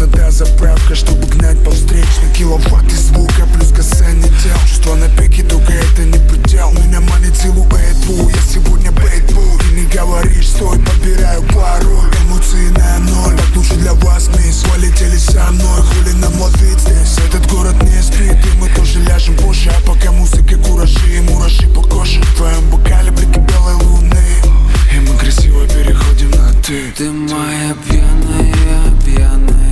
та заправка, чтобы гнать по встречной. Киловатты звука плюс касание тел. Чувство на пике, только это не предел. Меня манит силуэт, я сегодня бейтбул. Ты не говоришь, стой, подбираю пароль. Эмоции на ноль, так лучше для вас, мисс. Полетели со мной, хули нам ловить здесь. Этот город не спит, и мы тоже ляжем позже. А пока музыка куражи и мураши по коже. В твоем бокале блики белой луны, и мы красиво переходим на ты. Ты моя пьяная, пьяная